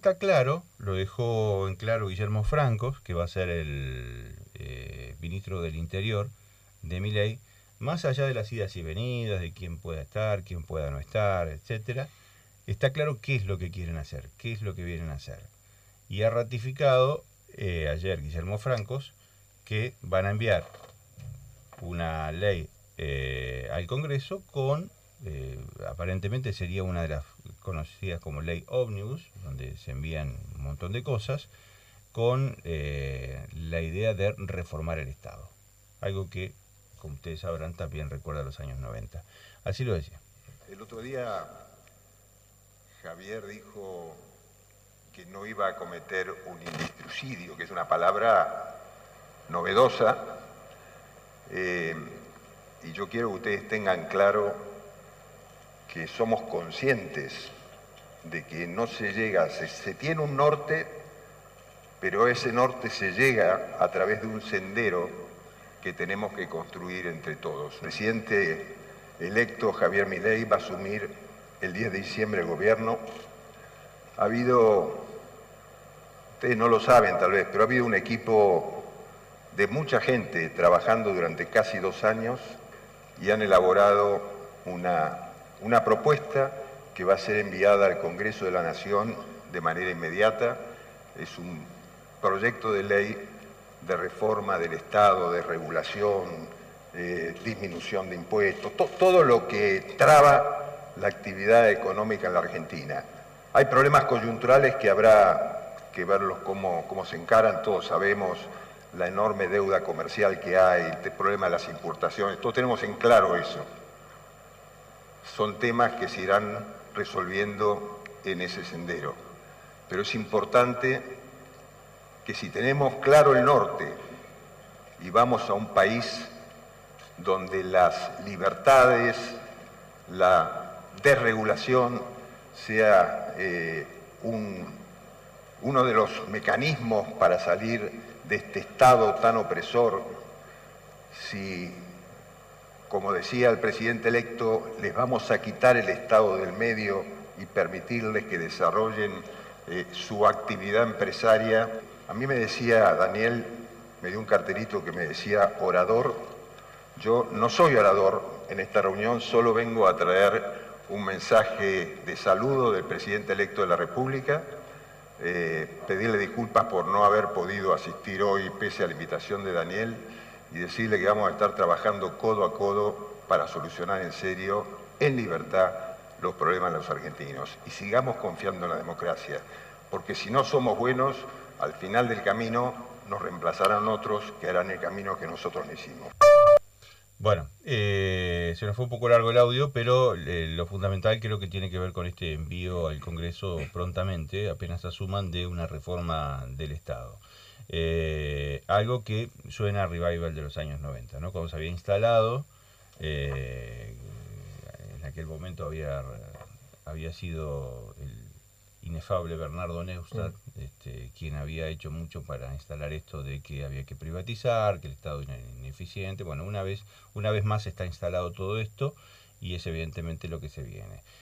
está claro, lo dejó en claro Guillermo Francos, que va a ser el ministro del Interior de Milei, más allá de las idas y venidas, de quién pueda estar, quién pueda no estar, etcétera, está claro qué es lo que quieren hacer, qué es lo que vienen a hacer. Y ha ratificado ayer Guillermo Francos que van a enviar una ley al Congreso con, aparentemente sería una de las conocidas como ley ómnibus, donde se envían un montón de cosas, con la idea de reformar el Estado. Algo que, como ustedes sabrán, también recuerda a los años 90. Así lo decía. El otro día Javier dijo que no iba a cometer un industricidio, que es una palabra novedosa, y yo quiero que ustedes tengan claro que somos conscientes de que no se llega, se tiene un norte, pero ese norte se llega a través de un sendero que tenemos que construir entre todos. El presidente electo Javier Milei va a asumir el 10 de diciembre el gobierno. Ha habido, ustedes no lo saben tal vez, pero ha habido un equipo de mucha gente trabajando durante casi 2 años y han elaborado una propuesta que va a ser enviada al Congreso de la Nación de manera inmediata. Es un proyecto de ley de reforma del Estado, de regulación, disminución de impuestos, todo lo que traba la actividad económica en la Argentina. Hay problemas coyunturales que habrá que verlos cómo se encaran, todos sabemos la enorme deuda comercial que hay, el problema de las importaciones, todos tenemos en claro eso. Son temas que se irán resolviendo en ese sendero. Pero es importante que si tenemos claro el norte y vamos a un país donde las libertades, la desregulación sea uno de los mecanismos para salir de este Estado tan opresor, si, como decía el presidente electo, les vamos a quitar el Estado del medio y permitirles que desarrollen su actividad empresaria. A mí me decía Daniel, me dio un cartelito que me decía orador. Yo no soy orador en esta reunión, solo vengo a traer un mensaje de saludo del presidente electo de la República, pedirle disculpas por no haber podido asistir hoy pese a la invitación de Daniel y decirle que vamos a estar trabajando codo a codo para solucionar en serio, en libertad, los problemas de los argentinos. Y sigamos confiando en la democracia, porque si no somos buenos, al final del camino nos reemplazarán otros que harán el camino que nosotros no hicimos. Bueno, se nos fue un poco largo el audio, pero lo fundamental creo que tiene que ver con este envío al Congreso prontamente, apenas asuman, de una reforma del Estado. Algo que suena a revival de los años 90, ¿no? Cuando se había instalado, en aquel momento había sido el inefable Bernardo Neustadt, quien había hecho mucho para instalar esto de que había que privatizar, que el Estado era ineficiente. Bueno, una vez más está instalado todo esto y es evidentemente lo que se viene.